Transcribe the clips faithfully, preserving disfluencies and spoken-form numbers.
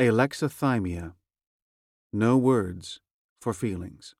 Alexithymia. No words for feelings.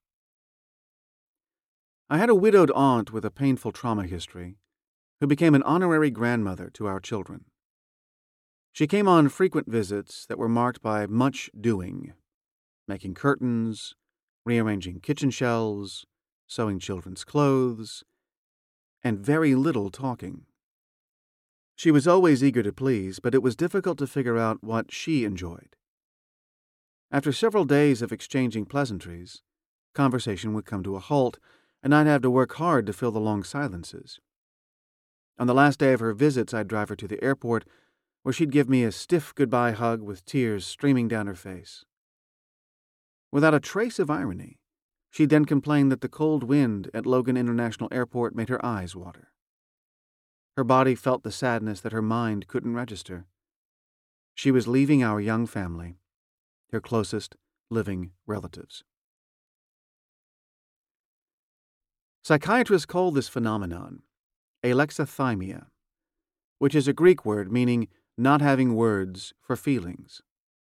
I had a widowed aunt with a painful trauma history who became an honorary grandmother to our children. She came on frequent visits that were marked by much doing, making curtains, rearranging kitchen shelves, sewing children's clothes, and very little talking. She was always eager to please, but it was difficult to figure out what she enjoyed. After several days of exchanging pleasantries, conversation would come to a halt, and I'd have to work hard to fill the long silences. On the last day of her visits, I'd drive her to the airport, where she'd give me a stiff goodbye hug with tears streaming down her face. Without a trace of irony, she'd then complain that the cold wind at Logan International Airport made her eyes water. Her body felt the sadness that her mind couldn't register. She was leaving our young family, her closest living relatives. Psychiatrists call this phenomenon alexithymia, which is a Greek word meaning not having words for feelings.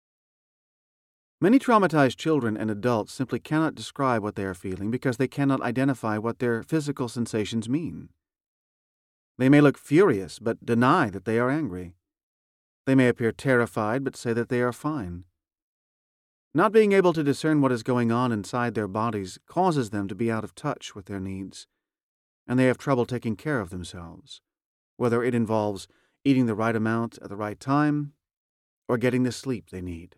Many traumatized children and adults simply cannot describe what they are feeling because they cannot identify what their physical sensations mean. They may look furious but deny that they are angry. They may appear terrified but say that they are fine. Not being able to discern what is going on inside their bodies causes them to be out of touch with their needs, and they have trouble taking care of themselves, whether it involves eating the right amount at the right time or getting the sleep they need.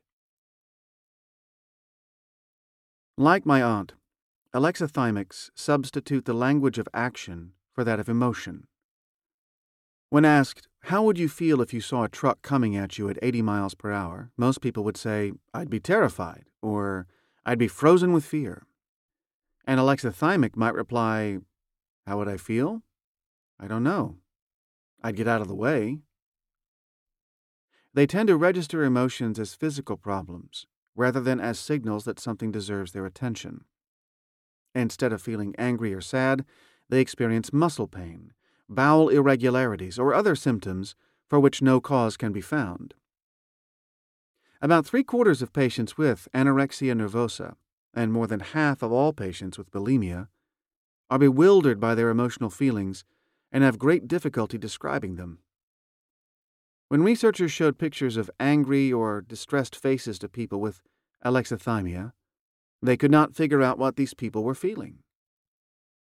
Like my aunt, alexithymics substitute the language of action for that of emotion. When asked, how would you feel if you saw a truck coming at you at eighty miles per hour, most people would say, I'd be terrified, or I'd be frozen with fear. An alexithymic might reply, how would I feel? I don't know. I'd get out of the way. They tend to register emotions as physical problems, rather than as signals that something deserves their attention. Instead of feeling angry or sad, they experience muscle pain, bowel irregularities, or other symptoms for which no cause can be found. About three-quarters of patients with anorexia nervosa, and more than half of all patients with bulimia, are bewildered by their emotional feelings and have great difficulty describing them. When researchers showed pictures of angry or distressed faces to people with alexithymia, they could not figure out what these people were feeling.